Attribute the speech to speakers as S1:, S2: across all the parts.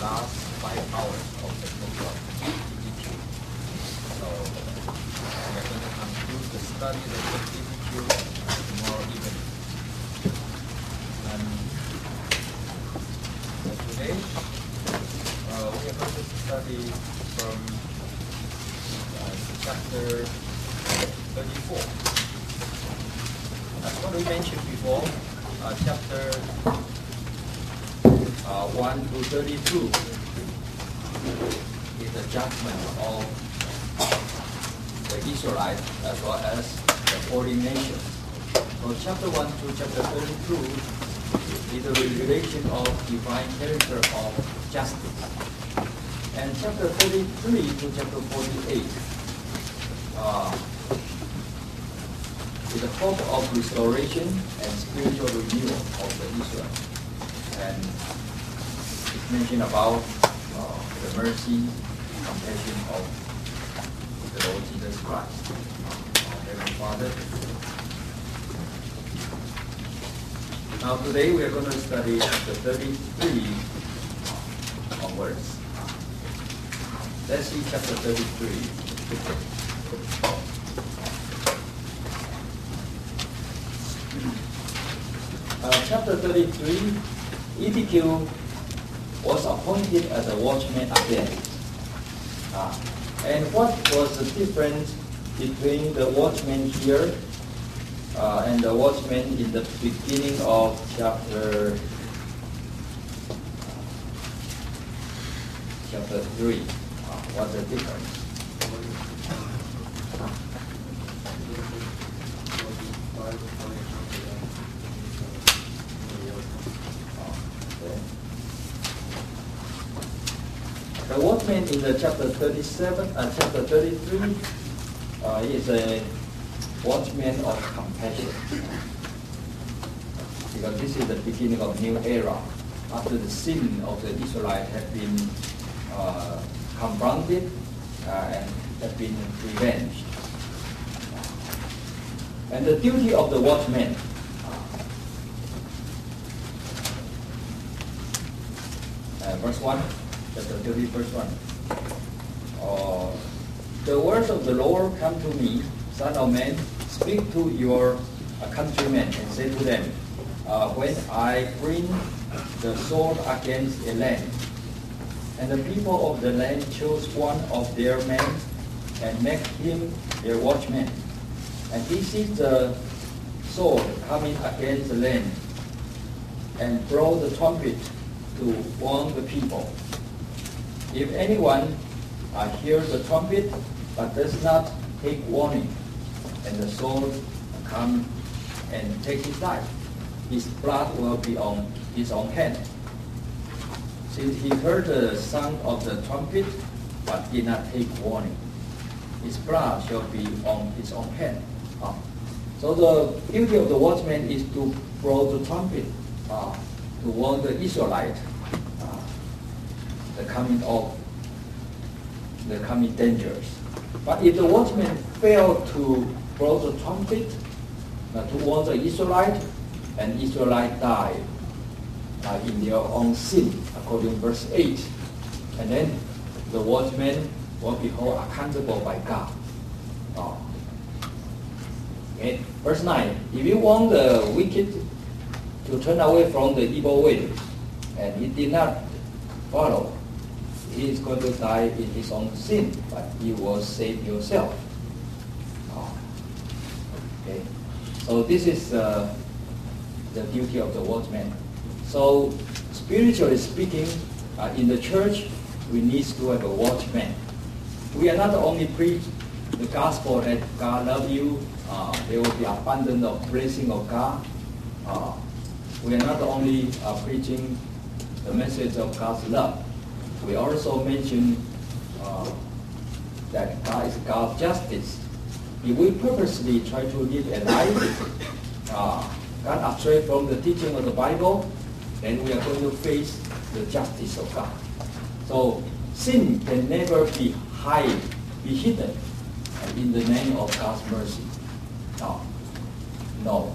S1: last 5 hours of the program teaching. So we are going to conclude the study of the TPQ tomorrow evening. And today we are going to study from chapter 34. As what we mentioned before, chapter 1 to 32 is the judgment of the Israelites as well as the foreign nations. So chapter 1 to chapter 32 is a revelation of divine character of justice. And chapter 33 to chapter 48 is the hope of restoration and spiritual renewal of the Israel. And it's mentioned about the mercy, compassion of the Lord Jesus Christ, our Heavenly Father. Now today we are going to study chapter 33 onwards. Let's see chapter 33. Chapter 33, EDQ was appointed as a watchman again. And what was the difference between the watchman here and the watchman in the beginning of chapter 3? What's the difference? The watchman in the chapter 33 is a watchman of compassion, because this is the beginning of new era after the sin of the Israelites had been confronted and have been revenged. And the duty of the watchman verse 1. Chapter 30, verse 1. The words of the Lord come to me, Son of man, speak to your countrymen and say to them, when I bring the sword against a land, and the people of the land choose one of their men and make him their watchman, and he sees the sword coming against the land, and blow the trumpet to warn the people. If anyone hears the trumpet but does not take warning, and the sword come and take his life, his blood will be on his own hand. Since he heard the sound of the trumpet but did not take warning, his blood shall be on his own hand. So the duty of the watchman is to blow the trumpet to warn the Israelites the coming dangers. But if the watchman failed to blow the trumpet to warn the Israelite, and Israelite died in their own sin, according to verse 8, and then the watchman will be held accountable by God. Okay. Verse 9, if you want the wicked to turn away from the evil way, and he did not follow, he is going to die in his own sin, but you will save yourself. Okay. So this is the duty of the watchman. So spiritually speaking, in the church, we need to have a watchman. We are not only preach the gospel that God loves you, there will be abundance of blessing of God. We are not only preaching the message of God's love. We also mention that God is God of justice. If we purposely try to live a life gone astray from the teaching of the Bible, then we are going to face the justice of God. So sin can never be hidden in the name of God's mercy. No.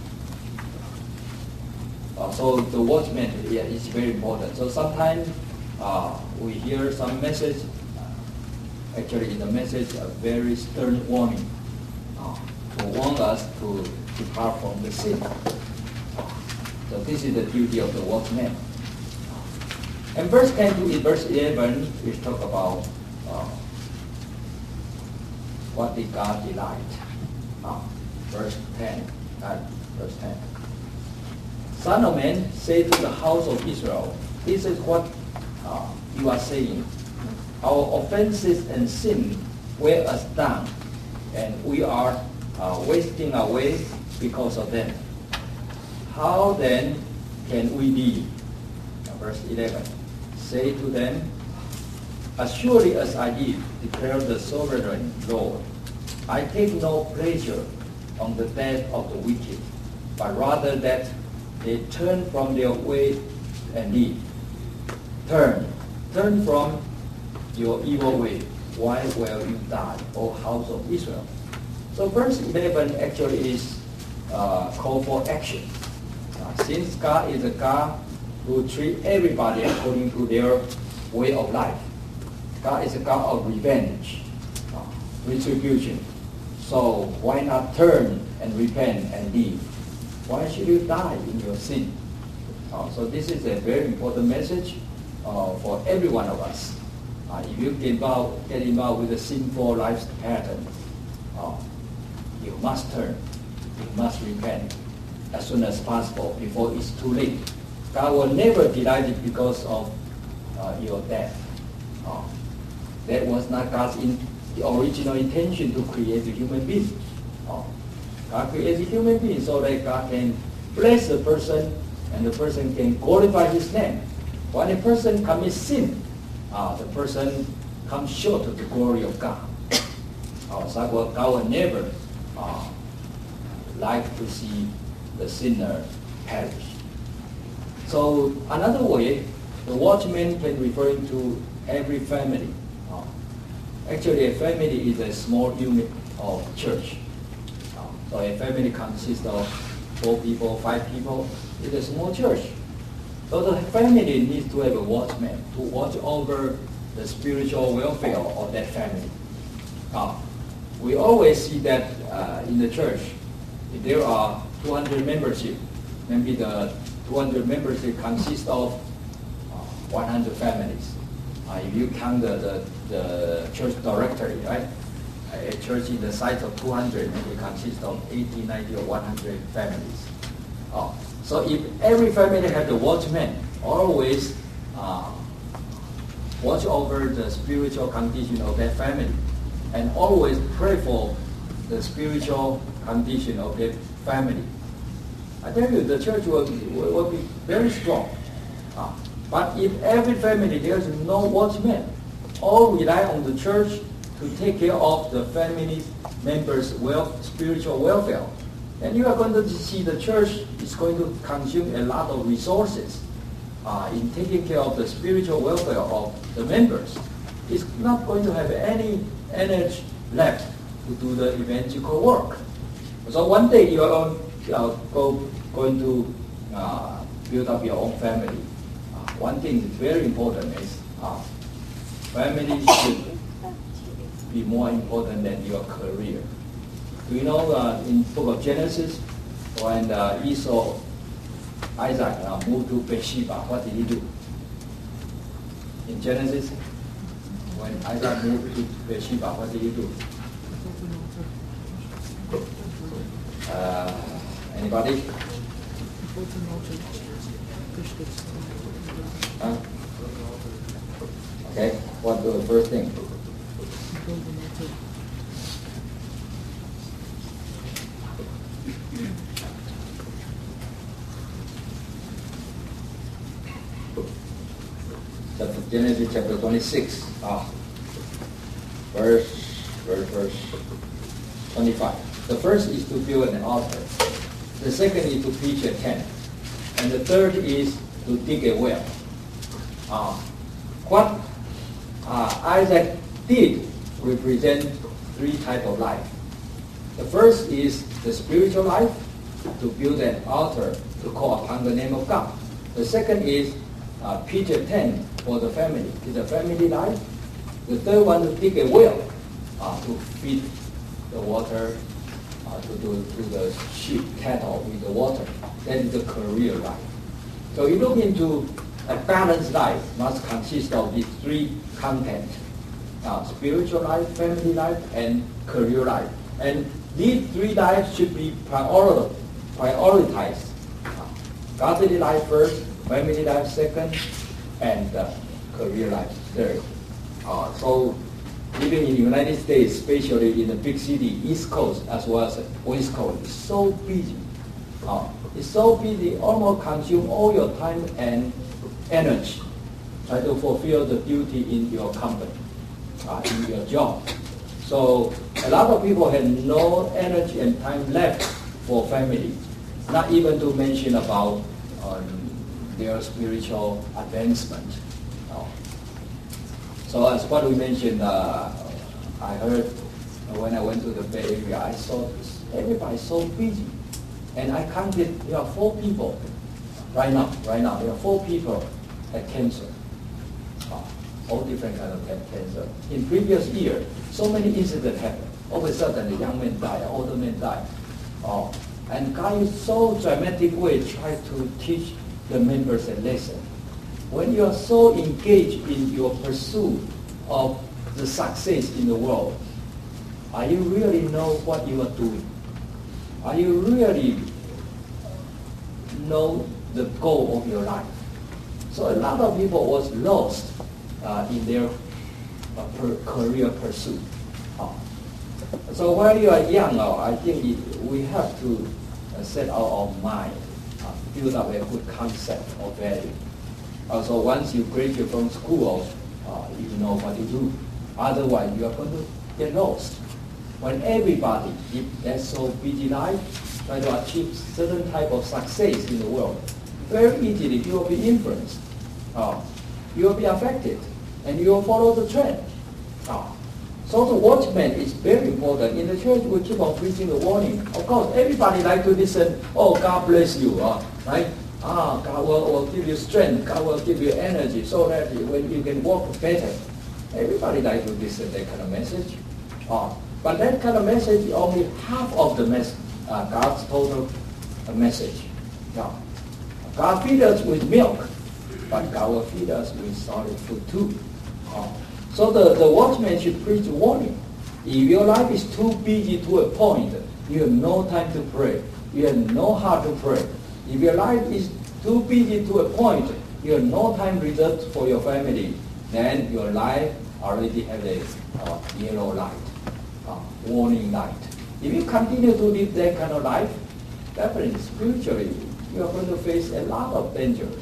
S1: So the watchman is very important. So sometimes we hear some message. Actually, in the message, a very stern warning to warn us to depart from the sin. So this is the duty of the watchman. And verse 10 to verse 11, we talk about what did God delight. Verse 10. Verse 10. Son of man, say to the house of Israel, this is what you are saying. Our offenses and sin weigh us down, and we are wasting away because of them. How then can we be? Verse 11. Say to them, as surely as I live, declare the sovereign Lord, I take no pleasure on the death of the wicked, but rather that they turn from their way and live. Turn from your evil way. Why will you die, O house of Israel? So verse 11 actually is call for action. Since God is a God who treats everybody according to their way of life, God is a God of revenge, retribution. So why not turn and repent and live? Why should you die in your sin? So this is a very important message for every one of us. If you get involved with a sinful life pattern, you must turn. You must repent as soon as possible before it's too late. God will never delight it because of your death. That was not God's original intention to create a human being. God created a human being so that God can bless the person and the person can glorify His name. When a person commits sin, the person comes short of the glory of God. So God will never like to see the sinner perish. So another way, the watchman can refer to every family. Actually, a family is a small unit of church. So a family consists of 4 people, 5 people. It's a small church. So the family needs to have a watchman to watch over the spiritual welfare of that family. We always see that in the church, if there are 200 membership, maybe the 200 membership consists of 100 families. If you count the church directory, right? A church in the size of 200 maybe consists of 80, 90, or 100 families. So if every family had a watchman, always watch over the spiritual condition of that family, and always pray for the spiritual condition of that family, I tell you, the church will be very strong. But if every family, there is no watchman, all rely on the church to take care of the family members' spiritual welfare, then you are going to see the church is going to consume a lot of resources in taking care of the spiritual welfare of the members. It's not going to have any energy left to do the evangelical work. So one day you are going to build up your own family. One thing that's very important is family should be more important than your career. Do you know in book of Genesis, when Isaac moved to Beersheba, what did he do? In Genesis, when Isaac moved to Beersheba, what did he do? Anybody? Okay, what's the first thing? Genesis chapter 26, verse 25. The first is to build an altar. The second is to pitch a tent. And the third is to dig a well. What Isaac did represent 3 types of life. The first is the spiritual life, to build an altar to call upon the name of God. The second is pitch a tent for the family. It's a family life. The third one, to dig a well to feed the water to the sheep, cattle with the water. That is the career life. So you look into a balanced life must consist of these three content: spiritual life, family life, and career life. And these three lives should be prioritized. Godly life first, family life second, and career life third. So even in the United States, especially in the big city, East Coast as well as West Coast, it's so busy. It's so busy, almost consume all your time and energy. Try to fulfill the duty in your company, in your job. So a lot of people have no energy and time left for family, not even to mention about their spiritual advancement. So as what we mentioned, I heard when I went to the Bay Area, I saw everybody so busy. And I counted, there are 4 people right now, there are 4 people had cancer. All different kind of cancer. In previous year, so many incidents happened. All of a sudden, the young man died, older man died. And God in so dramatic way try to teach the members a lesson. When you are so engaged in your pursuit of the success in the world, are you really know what you are doing? Are you really know the goal of your life? So a lot of people was lost in their career pursuit. So while you are young, I think we have to set our mind, build up a good concept of value. So once you graduate from school, you know what to do. Otherwise, you are going to get lost. When everybody, if that's so busy life, try to achieve certain type of success in the world, very easily you will be influenced. You will be affected, and you will follow the trend. So the watchman is very important. In the church, we keep on preaching the warning. Of course, everybody like to listen, oh, God bless you, right? God will give you strength, God will give you energy, so that when you can walk better. Everybody like to listen that kind of message. But that kind of message is only half of the message, God's total message. God feeds us with milk, but God will feed us with solid food too. So the watchman should preach warning. If your life is too busy to a point, you have no time to pray. You have no heart to pray. If your life is too busy to a point, you have no time reserved for your family, then your life already have a yellow light, warning light. If you continue to live that kind of life, definitely spiritually, you are going to face a lot of dangers.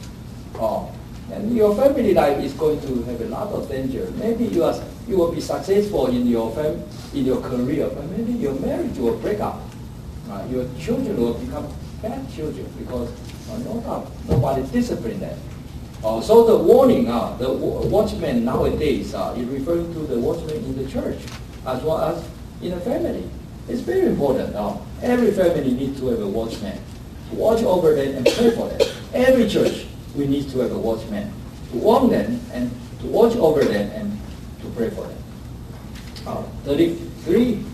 S1: And your family life is going to have a lot of danger. Maybe you will be successful in your career, but maybe your marriage will break up. Your children will become bad children because nobody disciplined them. So the warning, the watchman nowadays is referring to the watchman in the church as well as in a family. It's very important. Every family needs to have a watchman to watch over them and pray for them. Every church, we need to have a watchman to warn them and to watch over them and to pray for them. 33.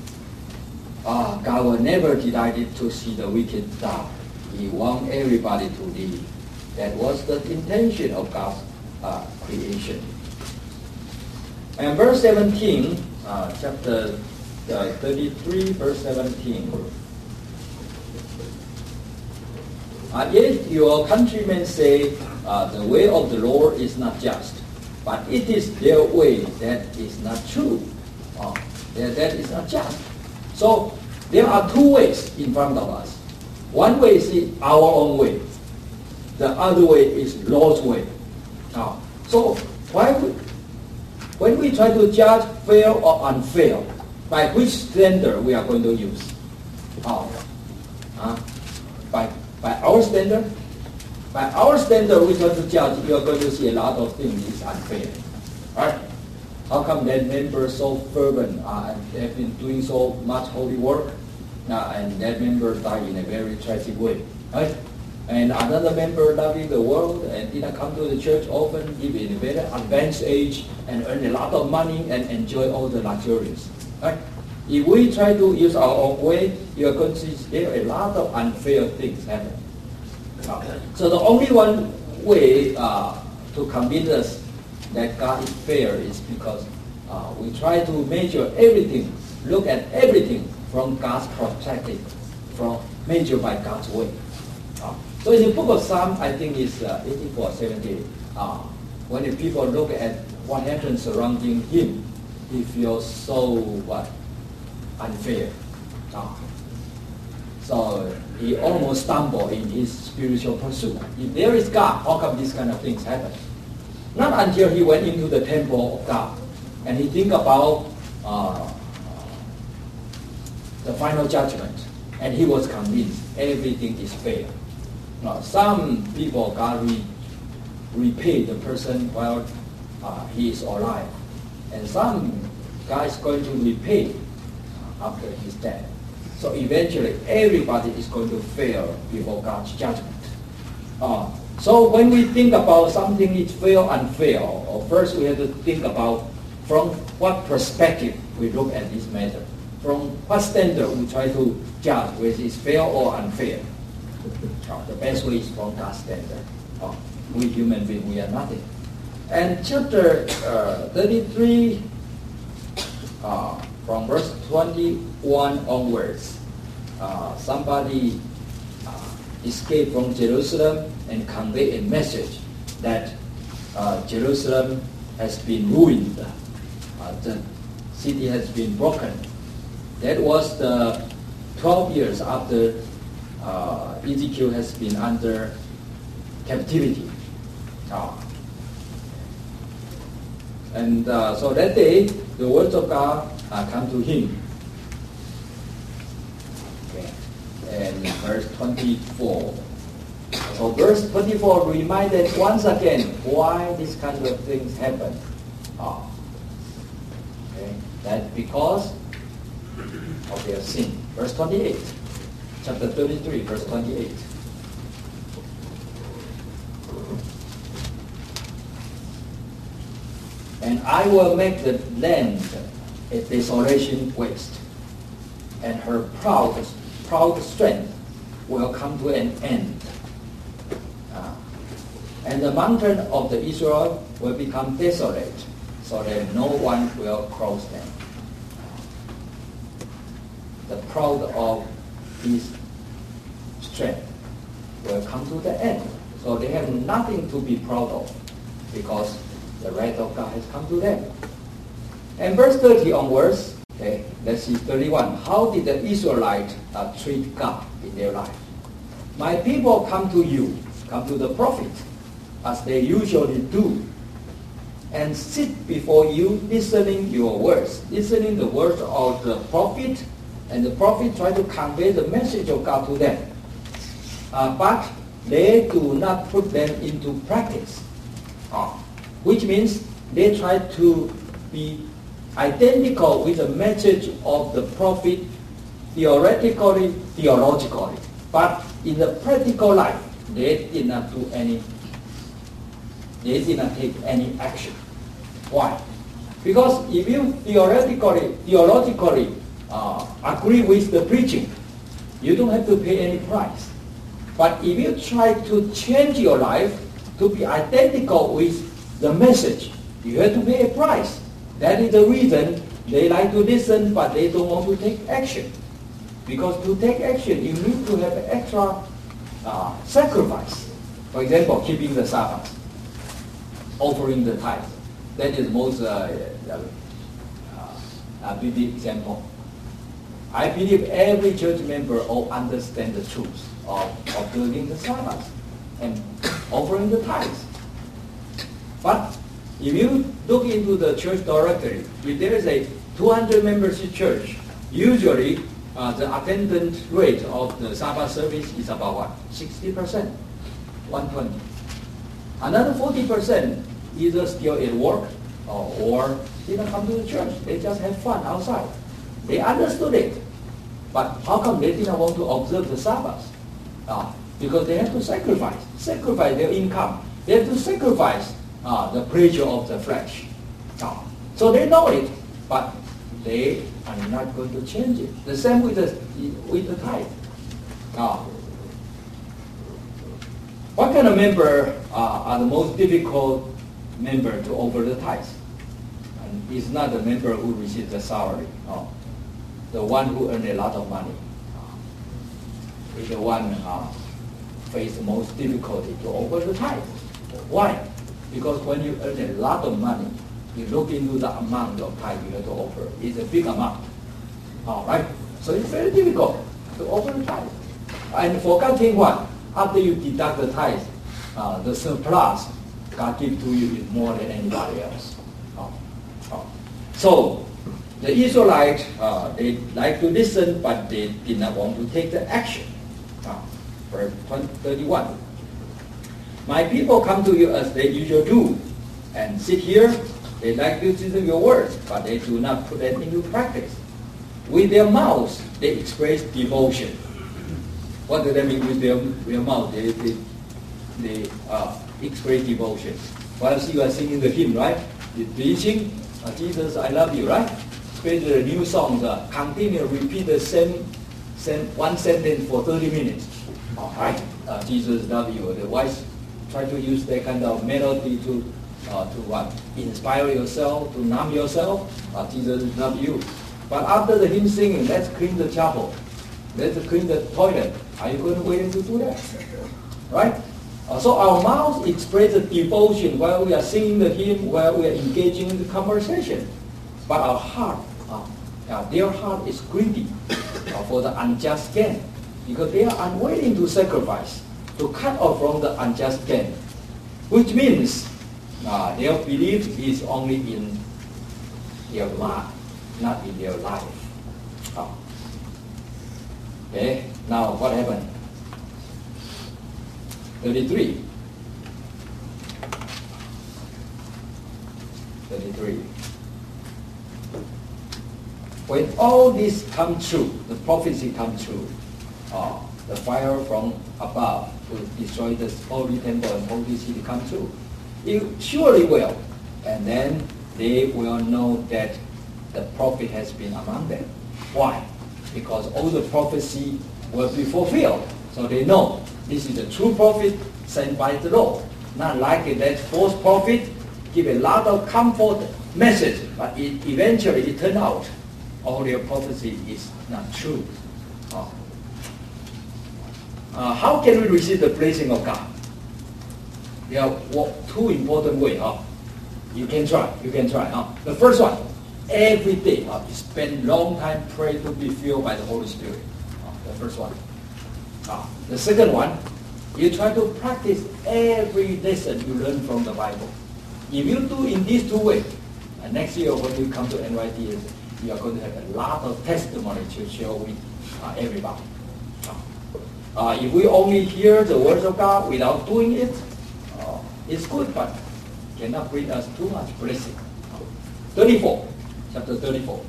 S1: God will never delight to see the wicked die. He wants everybody to live. That was the intention of God's creation. And verse 17, chapter 33, verse 17. Yet your countrymen say, the way of the Lord is not just, but it is their way that is not true. That is not just. So there are 2 ways in front of us. One way is our own way. The other way is Lord's way. So when we try to judge fair or unfair, by which standard we are going to use? By our standard? By our standard, we try to judge, you are going to see a lot of things is unfair. Right? How come that member is so fervent and they have been doing so much holy work, and that member died in a very tragic way? Right? And another member loving the world and didn't come to the church often, live in a very advanced age and earn a lot of money and enjoy all the luxuries. Right? If we try to use our own way, you are going to see there are a lot of unfair things happen. So the only one way to convince us that God is fair is because we try to measure everything, look at everything from God's perspective, measured by God's way. So in the book of Psalms, I think it's 84:70. When the people look at what happens surrounding him, he feels so unfair. So he almost stumbled in his spiritual pursuit. If there is God, how come these kind of things happen? Not until he went into the temple of God and he think about the final judgment, and he was convinced everything is fair. Now, some people, God repay the person while he is alive. And some God is going to repay after his death. So eventually, everybody is going to fail before God's judgment. So when we think about something is fair or unfair, first we have to think about from what perspective we look at this matter. From what standard we try to judge whether it's fair or unfair. The best way is from God's standard. We human beings, we are nothing. And chapter 33, from verse 21 onwards, somebody escaped from Jerusalem and conveyed a message that Jerusalem has been ruined. The city has been broken. That was the 12 years after Ezekiel has been under captivity. So that day, the words of God come to him. Okay. And verse 24. So verse 24 reminded once again why these kinds of things happen. Okay. That because of their sin. Verse 28. Chapter 33, verse 28. And I will make the land a desolation waste, and her proud strength will come to an end. And the mountain of the Israel will become desolate, so that no one will cross them. The proud of his strength will come to the end. So they have nothing to be proud of because the wrath of God has come to them. And verse 30 onwards, okay, let's see 31. How did the Israelites treat God in their life? My people come to you, come to the prophet, as they usually do, and sit before you listening your words, listening the words of the prophet, and the prophet try to convey the message of God to them. But they do not put them into practice. Which means they try to be identical with the message of the prophet theoretically, theologically. But in the practical life, they did not take any action. Why? Because if you theologically agree with the preaching, you don't have to pay any price. But if you try to change your life to be identical with the message, you have to pay a price. That is the reason they like to listen, but they don't want to take action. Because to take action, you need to have extra sacrifice. For example, keeping the Sabbath, offering the tithe. That is the most vivid example. I believe every church member all understand the truth of observing the Sabbath and offering the tithes. But if you look into the church directory, if there is a 200 membership church, usually the attendance rate of the Sabbath service is about what? 60%, 120. Another 40% either still at work or didn't come to the church. They just have fun outside. They understood it. But how come they didn't want to observe the Sabbath? because they have to sacrifice their income. They have to sacrifice the pleasure of the flesh. So they know it, but they are not going to change it. The same with the tithe. What kind of member are the most difficult member to offer the tithe? And it's not the member who receives the salary. The one who earns a lot of money is the one face the most difficulty to offer the tithe. Why? Because when you earn a lot of money, you look into the amount of tithe you have to offer. It's a big amount. All right? So it's very difficult to offer the tithe. And forgetting what? After you deduct the tithe, the surplus God gives to you is more than anybody else. So the Israelites, they like to listen, but they did not want to take the action. Verse 31. My people come to you as they usually do, and sit here. They like to listen to your words, but they do not put them into practice. With their mouths, they express devotion. What do they mean with their mouth? They express devotion. While you are singing the hymn, right? You sing, Jesus, I love you, right? Especially the new songs, continue repeat the same one sentence for 30 minutes. All right, Jesus love you. Otherwise, try to use that kind of melody to what? Inspire yourself, to numb yourself. Jesus love you. But after the hymn singing, let's clean the chapel. Let's clean the toilet. Are you going to wait to do that? Right? So our mouths express the devotion while we are singing the hymn, while we are engaging in the conversation. But our heart, their heart is greedy for the unjust gain, because they are unwilling to sacrifice, to cut off from the unjust gain, which means their belief is only in their mind, not in their life. Okay, now what happened? 33. When all this comes true, the prophecy comes true, the fire from above to destroy the holy temple and holy city comes true, it surely will. And then they will know that the prophet has been among them. Why? Because all the prophecy will be fulfilled. So they know this is the true prophet sent by the Lord. Not like that false prophet give a lot of comfort message, but eventually it turned out all their prophecy is not true. How can we receive the blessing of God? There are two important ways. You can try. The first one, every day you spend long time praying to be filled by the Holy Spirit. The first one. The second one, you try to practice every lesson you learn from the Bible. If you do in these two ways, next year when you come to NYT, you are going to have a lot of testimony to share with everybody. If we only hear the words of God without doing it, it's good, but cannot bring us too much blessing. 34, chapter 34.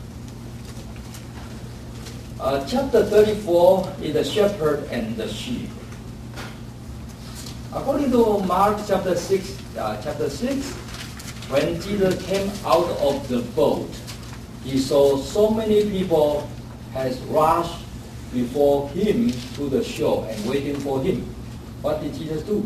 S1: Chapter 34 is the shepherd and the sheep. According to Mark chapter 6, when Jesus came out of the boat, he saw so many people has rushed before him to the shore and waiting for him. What did Jesus do?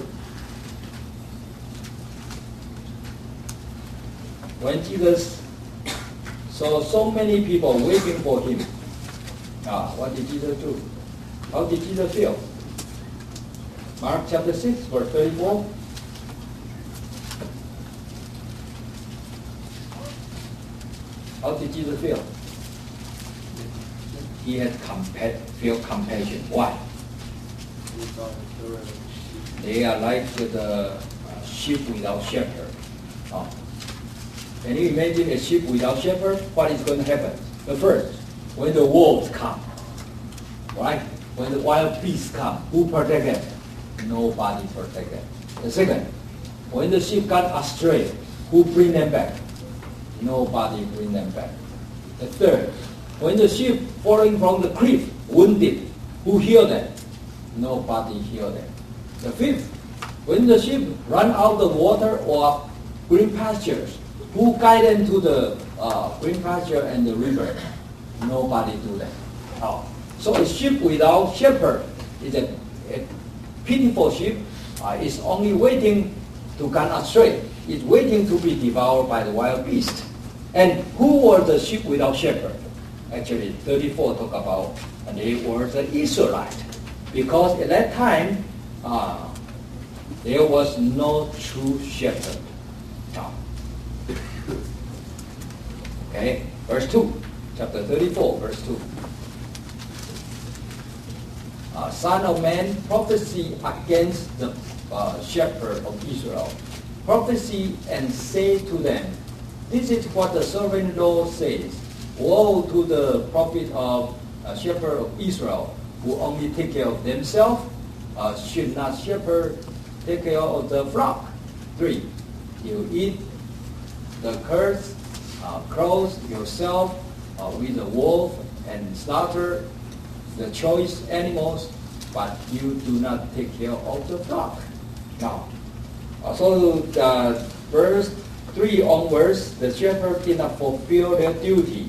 S1: When Jesus saw so many people waiting for him, what did Jesus do? How did Jesus feel? Mark chapter 6, verse 34. How did Jesus feel? He had feel compassion. Why? They are like the sheep without shepherd. Can you imagine a sheep without shepherd? What is going to happen? The first, when the wolves come, right? When the wild beasts come, who protect them? Nobody protect them. The second, when the sheep got astray, who bring them back? Nobody bring them back. The third, when the sheep falling from the cliff, wounded, who heal them? nobody hear them. The fifth, when the sheep run out of water or green pastures, who guide them to the green pasture and the river? Nobody do that. So a sheep without shepherd is a pitiful sheep. It's only waiting to gone astray. It's waiting to be devoured by the wild beast. And who were the sheep without shepherd? Actually, 34 talk about, and they were the Israelites. Because at that time, there was no true shepherd. Okay, verse 2, chapter 34, verse 2. Son of man, prophesy against the shepherd of Israel. Prophesy and say to them, this is what the sovereign Lord says. Woe to the prophet of shepherd of Israel, who only take care of themselves, should not shepherd take care of the flock. 3. You eat the curds, clothe yourself with the wolf and slaughter the choice animals, but you do not take care of the flock. Now, so verse 3 onwards, the shepherd did not fulfill their duty.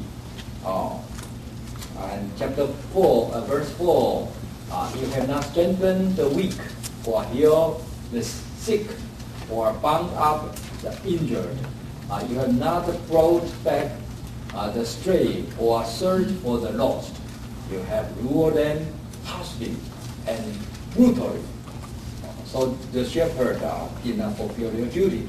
S1: And chapter 4, verse 4, you have not strengthened the weak, or healed the sick, or bound up the injured. You have not brought back the stray, or searched for the lost. You have lured them harshly and brutally. So the shepherd did not fulfill their duty.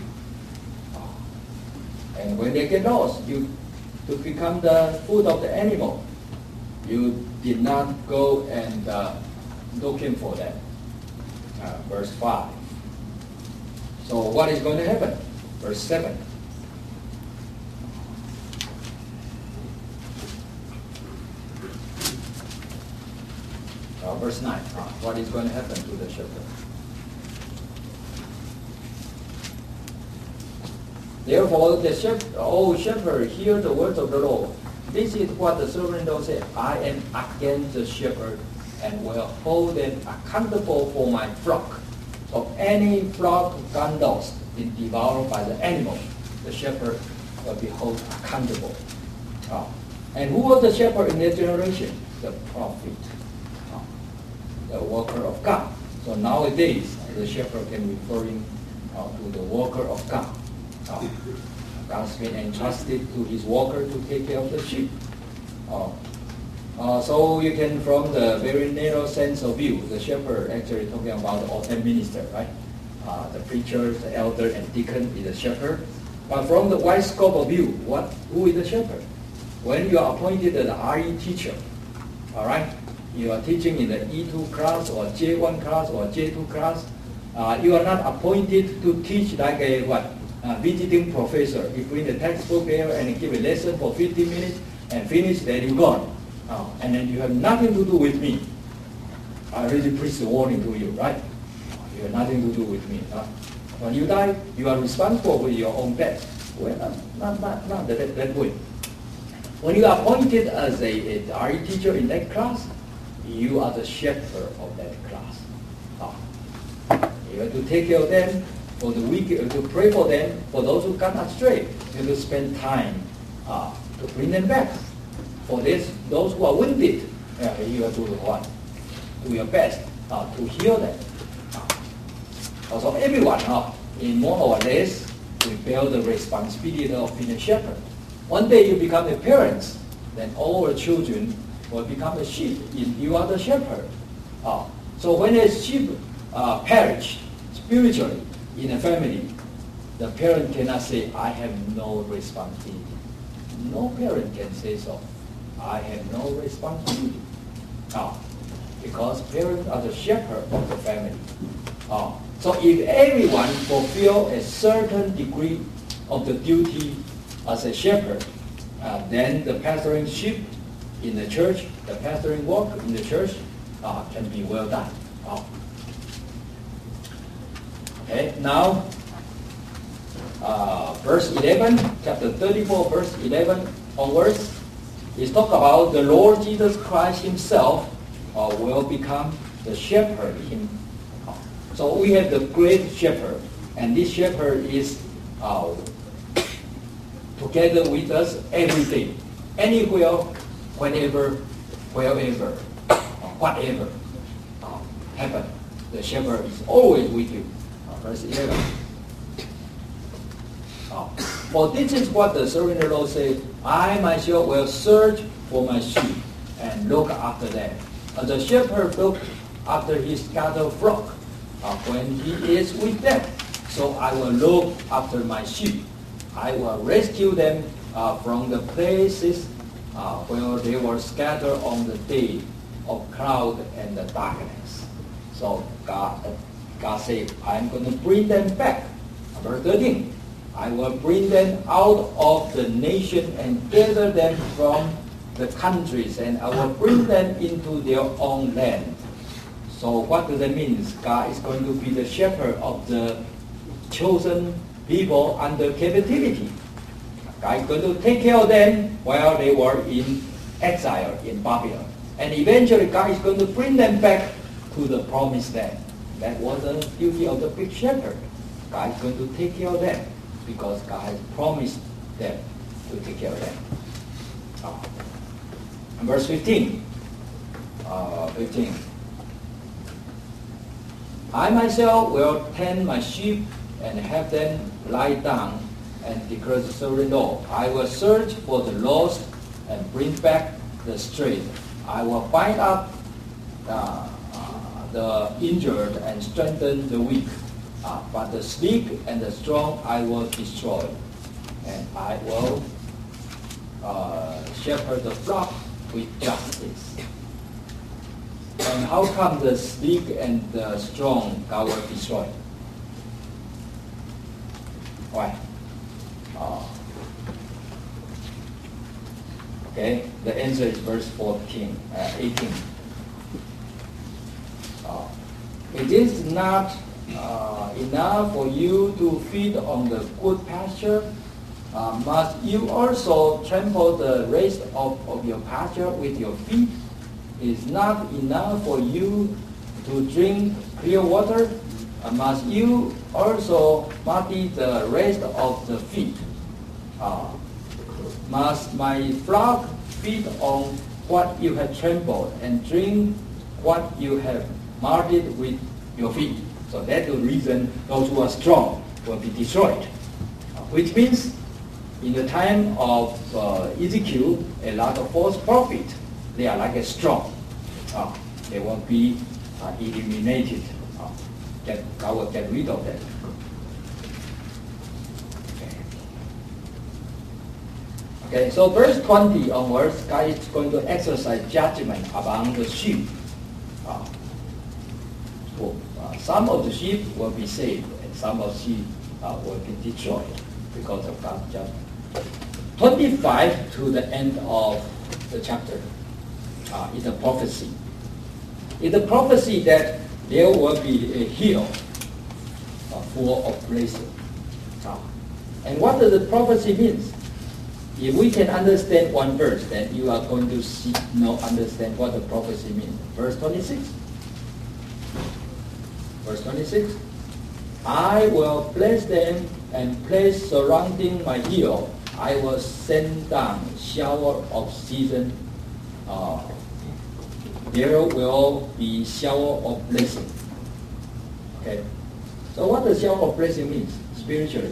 S1: And when they get lost, you to become the food of the animal. You did not go and looking for them. Verse 5. So what is going to happen? Verse 7. Verse 9. What is going to happen to the shepherd? Therefore, the shepherd, hear the words of the Lord. This is what the sovereign Lord said. I am against the shepherd and will hold them accountable for my flock. So any flock gone lost, been devoured by the animal, the shepherd will be held accountable. And who was the shepherd in that generation? The prophet, the worker of God. So nowadays, the shepherd can be referring to the worker of God. God's been entrusted to his worker to take care of the sheep. So you can, from the very narrow sense of view, the shepherd actually talking about the ordained minister, right? The preacher, the elder, and deacon is the shepherd. But from the wide scope of view, who is the shepherd? When you are appointed as an RE teacher, all right, you are teaching in the E2 class or J1 class or J2 class, you are not appointed to teach like a visiting professor. You bring the textbook there and give a lesson for 15 minutes and finish, then you're gone. And then you have nothing to do with me. I really preach the warning to you, right? You have nothing to do with me. When you die, you are responsible for your own death. Well, not that way. When you are appointed as a RE teacher in that class, you are the shepherd of that class. You have to take care of them, for the weak, to pray for them, for those who got astray. You have to spend time to bring them back. For those who are wounded, you have to do what? Do your best to heal them. Also, everyone, in more or less, we bear the responsibility of being a shepherd. One day you become a parent, then all the children will become a sheep if you are the shepherd. So when a sheep perish spiritually in a family, the parent cannot say, I have no responsibility. No parent can say so. I have no responsibility. Because parents are the shepherd of the family. So if everyone fulfill a certain degree of the duty as a shepherd, then the pastoring sheep in the church, the pastoring work in the church can be well done. Okay, now verse 11, chapter 34, verse 11 onwards, is talk about the Lord Jesus Christ himself will become the shepherd him. So we have the great shepherd, and this shepherd is together with us every day, anywhere, whenever, wherever, whatever happen. The shepherd is always with you. Verse 11. For this is what the servant-in-law said, I myself will search for my sheep and look after them. As the shepherd look after his scattered flock when he is with them, so I will look after my sheep. I will rescue them from the places where they were scattered on the day of cloud and the darkness. So God said, I'm going to bring them back. Verse 13. I will bring them out of the nation and gather them from the countries, and I will bring them into their own land. So what does that mean? God is going to be the shepherd of the chosen people under captivity. God is going to take care of them while they were in exile in Babylon. And eventually God is going to bring them back to the promised land. That was the duty of the big shepherd. God is going to take care of them because God has promised them to take care of them. And verse 15. I myself will tend my sheep and have them lie down, and declares the servant-in-law, I will search for the lost and bring back the strayed. I will bind up the injured and strengthen the weak. But the weak and the strong I will destroy. And I will shepherd the flock with justice. And how come the weak and the strong God will destroy? Why? Okay, the answer is verse 18. It is not enough for you to feed on the good pasture. Must you also trample the rest of your pasture with your feet? Is not enough for you to drink clear water? Must you also muddy the rest of the feet? Must my flock feed on what you have trampled and drink what you have muddied with your feet? So that's the reason those who are strong will be destroyed. Which means in the time of Ezekiel, a lot of false prophets, they are like a strong. They will be eliminated. God will get rid of them. Okay, so verse 20 onwards, God is going to exercise judgment among the sheep. Some of the sheep will be saved, and some of the sheep will be destroyed because of God's judgment. 25 to the end of the chapter is a prophecy. It's a prophecy that there will be a hill full of blessing. And what does the prophecy mean? If we can understand one verse, then you are going to understand what the prophecy means. Verse 26. Verse 26. I will bless them and place surrounding my hill. I will send down shower of season. There will be shower of blessing. Okay. So what does shower of blessing mean spiritually?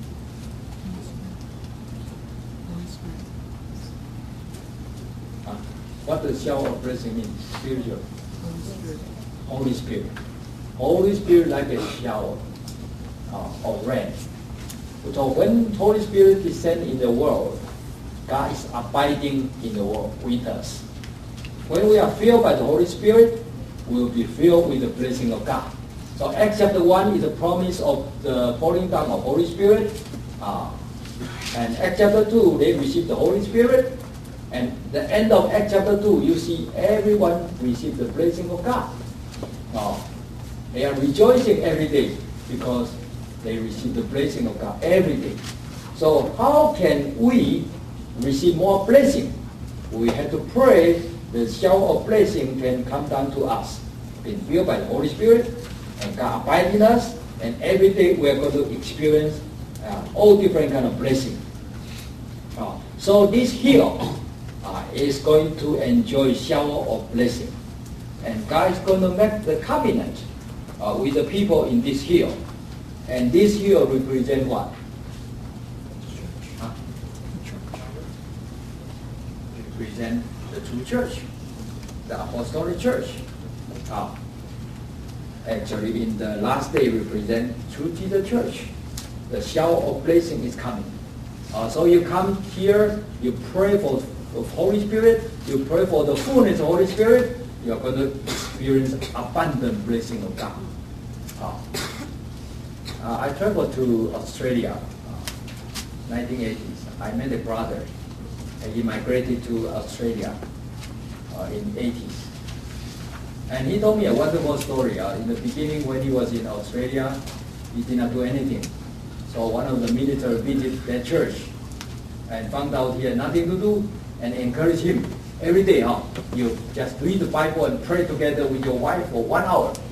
S1: What does shower of blessing mean spiritually? Holy Spirit. Holy Spirit like a shower of rain. So when Holy Spirit descends in the world, God is abiding in the world with us. When we are filled by the Holy Spirit, we will be filled with the blessing of God. So Acts chapter 1 is a promise of the falling down of Holy Spirit. And Acts chapter 2, they receive the Holy Spirit. And the end of Acts chapter 2, you see everyone receive the blessing of God. They are rejoicing every day because they receive the blessing of God every day. So how can we receive more blessing? We have to pray the shower of blessing can come down to us. been filled by the Holy Spirit, and God abides in us, and every day we are going to experience all different kind of blessing. So this hill is going to enjoy shower of blessing, and God is going to make the covenant with the people in this hill, and this hill represent what? Represent the true church, the apostolic church. Actually, in the last day, represent true Jesus church. The shower of blessing is coming. So you come here, you pray for the Holy Spirit, you pray for the fullness of Holy Spirit, you are going to experience abundant blessing of God. I traveled to Australia, 1980s. I met a brother, and he migrated to Australia in 80s. And he told me a wonderful story. In the beginning, when he was in Australia, he did not do anything. So one of the military visited that church and found out he had nothing to do, and encouraged him every day. You just read the Bible and pray together with your wife for 1 hour.